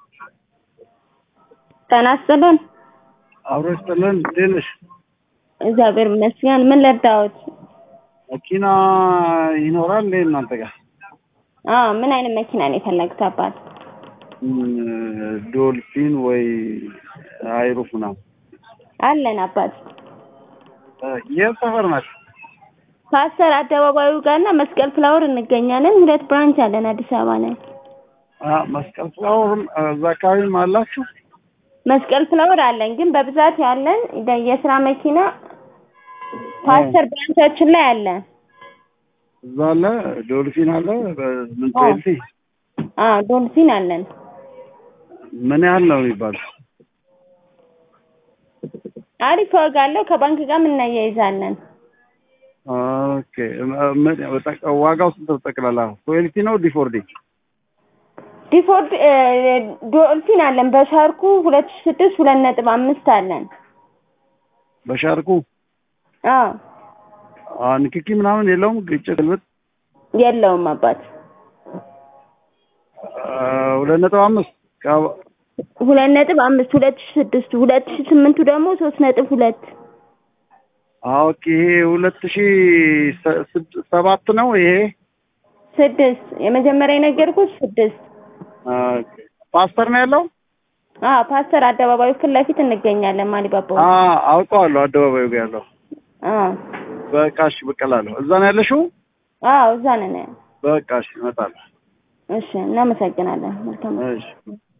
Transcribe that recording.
ተናስተልን አብሮስተልን ትንሽ እግዚአብሔር ይመስገን ምን ለዳውት መኪና ይኖራል እናንተ ጋር ምን አይነት መኪና ነው የፈለግት አባት ዶልፊን ወይ አይሩፍ ነው አለን አባት የሰፈር ናት ፓስተር አደባባዩ ጋርና መስቀል ፍላወር እንገኛለን ሁለት ብራንች አለን አዲስ አበባ ላይ መስቀል ፍላወር አካባቢም አላችሁ መስቀል ፍላወር አለን ግን በብዛት ያለን የስራ መኪና ፓስተር ብራንቻችን ላይ አለ ዛለ ዶልፊን አለ ምን ትልቲ ዶልፊን አለን ምን ያህል ነው የሚባል አሪፍ ዋጋ አለው ከባንክ ጋር እናያይዛለን ኦኬ ዋጋው ስንት ተጠቅላላ ትልቲ ነው ዲፎርዲ ዶልፊን አለን በሻርኩ 2006 2.5 አለን በሻርኩ ንክኪ ምናምን የለውም ግጭት የለውም አባት 2.5 2.5 2006 2008 ደግሞ 3.2 ኦኬ 2007 ነው ይሄ 6 የመጀመሪያ ነገርኩት 6 ፓስተር ነው ያለው ፓስተር አደባባዩ ፊት ለፊት እንገኛለን ማሊባባው አውቀዋለሁ አደባባዩ ጋር ያለው በቃሽ በቀላሉ እዛ ነው ያለሽው እዛ ነን በቃሽ እመጣለሁ እሺ እናመሰግናለን መልካም እሺ